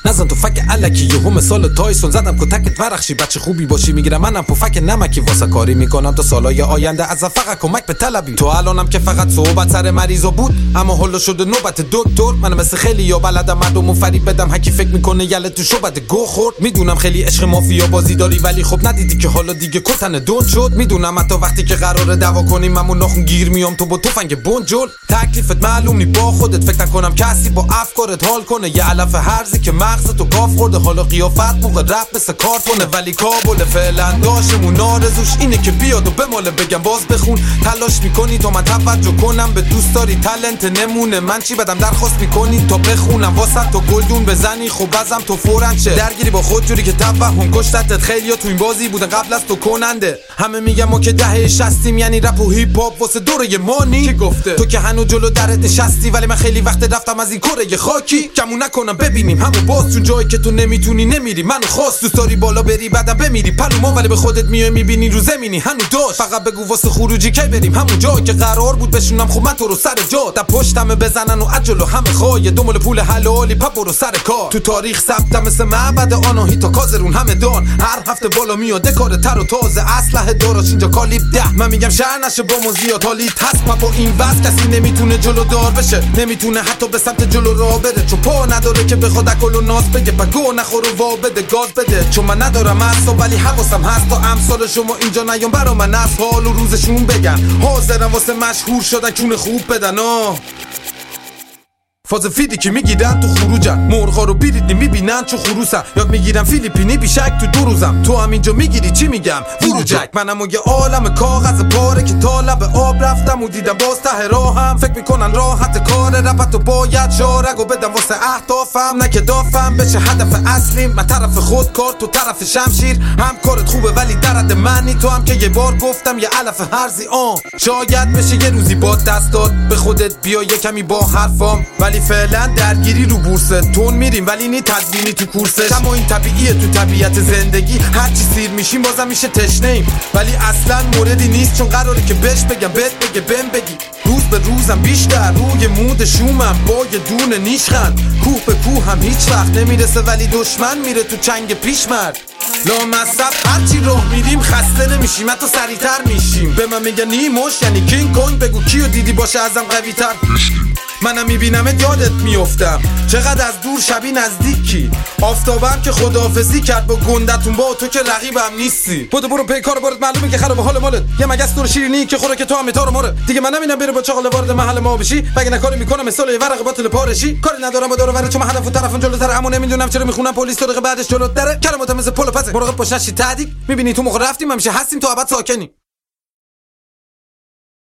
نزن تو فک الکی یهو مثال تایسون زدم کتکت ورخشی بچه خوبی باشی میگیرم منم پفک نمکی واسه کاری میکنم تا سالای آینده از فقط کمک به طلبی تو الانم که فقط صحبت سر مریضا بود اما حالا شده نوبت دکتر من مثل خیلی یا بلدم مردمو فریب بدم هکی فکر میکنه یله تو شوبت گو خورد میدونم خیلی عشق مافیا بازی داری ولی خب ندیدی که حالا دیگه کتن دون شد میدونم حتی وقتی که قراره دعوا کنیم من ناخن گیر میام تو با تفنگ بنجل تکلیفت معلوم نی با خودت فکر نکنم کسی با افکارت حال کنه یه علف هرزی که مغزتو گاف خورده حالا قیافت موقع رپ مثل کارتونه ولی کابل فعلا داشمون آرزوش اینه که بیاد و بماله بگم باز بخون تلاش میکنی تا من توجه کنم به دوست داری تالنت نمونه من چی بدم درخواست میکنی تا بخونم واسه تو گلدون بزنی خب ازم تو فورن چه درگیری با خود جوری که توهم کشتت خیلیا تو این بازی بودن قبل از تو کننده همه میگم ما که دهه 60 یعنی رپ و هیپ هاپ واسه دوره مانی کی گفته تو که هنوز جلو درت نشستی ولی من خیلی وقت رفتم از این کره خاکی کمون نکنم ببینیم همو باز چون جایی که تو نمیتونی نمیری منو خواست دوست داری بالا بری بعدم بمیری پلوما ولی به خودت میای میبینی رو زمینی هنوز داشت فقط بگو واسه خروجی کی بریم همون جایی که قرار بود بشونم خب من تو رو سر جا در پشتمه بزنن و عجل و همه خواهی دنبال پول حلالی پا برو سر کار تو تاریخ ثبتم مثل معبد آناهی تا کازرون همه دان هر هفته بالا میاد کار تر و تازه اسلحه داراش اینجا کالیب 10 من میگم شهر نشه با موزیات حالی هست با این وضع کسی نمیتونه جلو دار بشه نمیتونه حتی به سمت جلو راه بره چون پا نداره که بخواد اکل و ناز بگه بگو نخور و وا بده گاز بده چون من ندارم اصلا ولی حواسم هست تا امثال شما اینجا نیام برا من از حال و روزشون بگن حاضرم واسه مشهور شدن کون خوب بدن فاز فیدی که میگیرن تو خروجن مرغا رو بیریدنی میبینن چو خروسن یاد میگیرن فیلیپینی بیشک تو 2 روزم تو هم اینجا میگیری چی میگم وروجک منم و یه عالم کاغذ پاره که تا لب آب رفتم و دیدم باز ته راهم فکر میکنن راحت کار رپت و باید شارگو بدم واسه اهدافم نه که دافم بشه هدف اصلیم من طرف خود کار تو طرف شمشیر هم کارت خوبه ولی درد منی تو هم که یه بار گفتم یه علف هرزی شاید بشه یه روزی با دست داد به خودت بیا یه کمی با حرفام ولی فعلا درگیری رو بورسه تون میریم ولی نی تدوینی تو کورسش اما این طبیعیه تو طبیعت زندگی هرچی سیر میشیم بازم میشه تشنه‌ایم ولی اصلا موردی نیست چون قراره که بهش بگم بهت بگه بهم بگی روز به روزم بیشتر روی مود شومم با یه دونه نیشخند کوه به کوه هم هیچ وقت نمیرسه ولی دشمن میره تو چنگ پیشمرد لامصب هرچی راه میریم خسته نمیشیم حتی سریعتر میشیم به من میگن نیموش یعنی کینگ کنگ بگو کیو دیدی باشه ازم قوی تر منم میبینمت یادت میافتم چقدر از دور شبیه نزدیکی آفتابم که خداحافظی کرد با گندتون با تو که رقیبم نیستی برو پیکار بارت معلومه که خراب حال مالت یه مگس دور شیرینی که خوره که تو هم تارو ماره دیگه من نمیدونم بره با چاقال وارد محل ما بشی بگه نکاری میکنم مثال یه ورق باطل پارشی کاری ندارم با دور و بر چون هدف و طرفم جلوتر اما نمیدونم چرا میخونم پلیس دقیقه بعدش جلوت داره کلمات مثل پل و پس مراقب باش نشی تعدیق میبینی تو موقع رفتیم همیشه هستیم تو ابد ساکنی